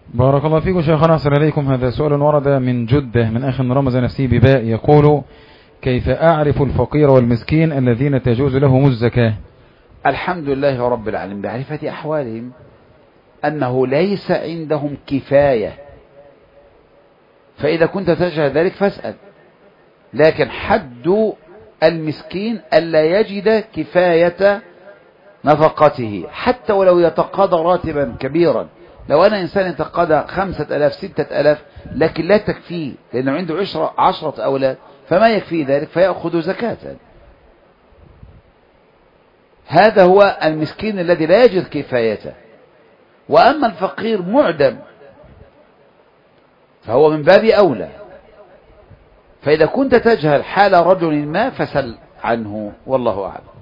بارك الله فيكم شيخنا، أحسن إليكم. هذا سؤال ورد من جدة من أخ رمز نفسه بباء، يقول: كيف أعرف الفقير والمسكين الذين تجوز لهم الزكاة؟ الحمد لله رب العالمين بعرفة أحوالهم أنه ليس عندهم كفاية، فإذا كنت تجهل ذلك فاسأل. لكن حد المسكين ألا يجد كفاية نفقته، حتى ولو يتقاضى راتبا كبيرا. لو أنا إنسان يتقاضى 5000 6000 لكن لا تكفيه لأنه عنده 10 أولاد، فما يكفيه ذلك فيأخذ زكاة. هذا هو المسكين الذي لا يجد كفايته. وأما الفقير معدم فهو من باب أولى. فإذا كنت تجهل حال رجل ما فسل عنه، والله أعلم.